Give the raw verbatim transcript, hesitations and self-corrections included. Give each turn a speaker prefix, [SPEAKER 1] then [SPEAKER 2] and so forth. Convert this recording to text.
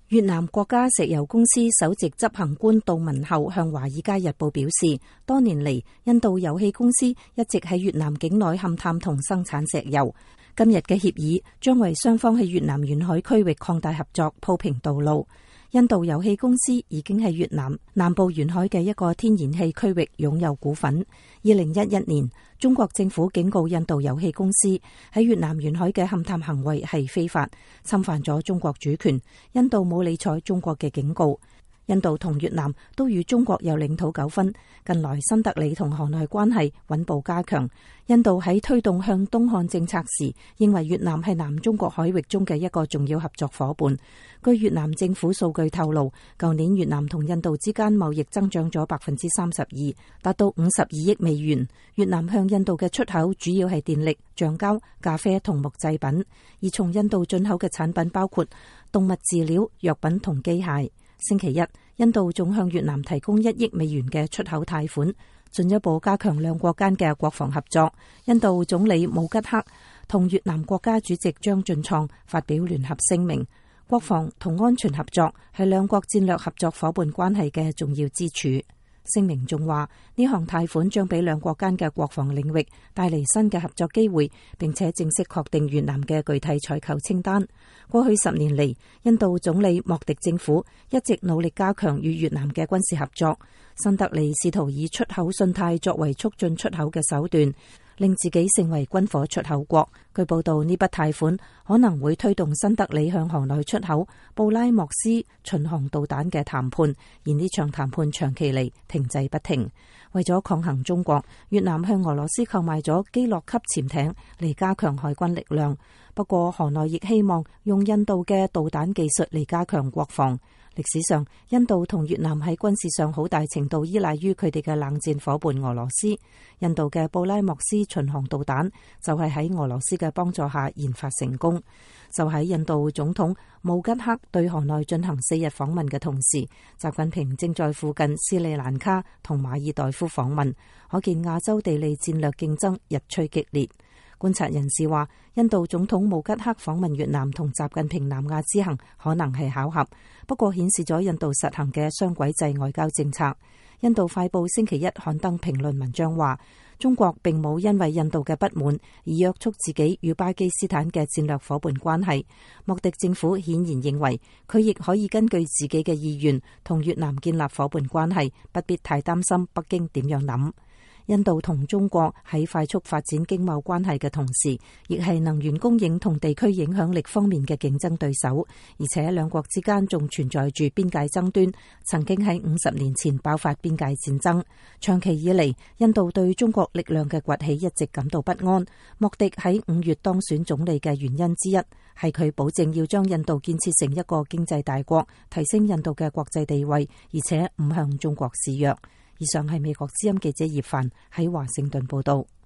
[SPEAKER 1] 越南國家石油公司首席執行官杜文厚向《華爾街日報》表示，多年嚟，印度油氣公司一直喺越南境內勘探同生產石油。今日嘅協議將為雙方喺越南沿海區域擴大合作鋪平道路。印度油氣公司已經喺越南南部沿海嘅一個天然氣區域擁有股份。二零一一年，中國政府警告印度油氣公司喺越南沿海嘅勘探行為係非法，侵犯咗中國主權。印度冇理睬中國嘅警告。印度同越南都與中國有領土糾紛，近來新德里同河內關係穩步加強。印度喺推動向東看政策時，認為越南係南中國海域中嘅一個重要合作伙伴。據越南政府數據透露，舊年越南同印度之間貿易增長咗百分之三十二，達到五十二億美元。越南向印度嘅出口主要係電力、橡膠、咖啡同木製品，而從印度進口嘅產品包括動物飼料、藥品同機械。星期一，印度仲向越南提供一億美元嘅出口貸款，進一步加強兩國間嘅國防合作。印度總理姆吉克同越南國家主席張俊創發表聯合聲明，國防同安全合作係兩國戰略合作伙伴關係嘅重要支柱。聲明仲話，呢項貸款將俾兩國間嘅國防領域帶嚟新嘅合作機會，並且正式確定越南嘅具體採購清單。過去十年嚟，印度總理莫迪政府一直努力加強與越南嘅軍事合作。新德里試圖以出口信貸作為促進出口嘅手段，令自己成為軍火出口國。據報道，呢筆貸款可能會推動新德里向河內出口布拉莫斯巡航導彈嘅談判，而呢場談判長期嚟停滯不停。為咗抗衡中國，越南向俄羅斯購買咗基洛級潛艇嚟加強海軍力量。不過，河內亦希望用印度嘅導彈技術嚟加強國防。歷史上，印度同越南喺軍事上好大程度依賴於佢哋嘅冷戰伙伴俄羅斯。印度嘅布拉莫斯巡航導彈就係喺俄羅斯嘅幫助下研發成功。就喺印度總統姆吉克對河內進行四日訪問嘅同時，習近平正在附近斯里蘭卡同馬爾代夫訪問，可見亞洲地理戰略競爭日趨激烈。觀察人士話，印度總統姆吉克訪問越南同習近平南亞之行可能係巧合，不過顯示咗印度實行嘅雙軌制外交政策。印度快報星期一刊登評論文章話，中國並冇因為印度嘅不滿而約束自己與巴基斯坦嘅戰略夥伴關係。莫迪政府顯然認為，佢亦可以根據自己嘅意願同越南建立夥伴關係，不必太擔心北京點樣諗。印度同中國喺快速發展經貿關係嘅同時，亦係能源供應同地區影響力方面嘅競爭對手，而且兩國之間仲存在住邊界爭端，曾經喺五十年前爆發邊界戰爭。長期以嚟，印度對中國力量嘅崛起一直感到不安。莫迪喺五月當選總理嘅原因之一，係佢保證要將印度建設成一個經濟大國，提升印度嘅國際地位，而且唔向中國示弱。以上係美國之音記者葉凡喺華盛頓報道。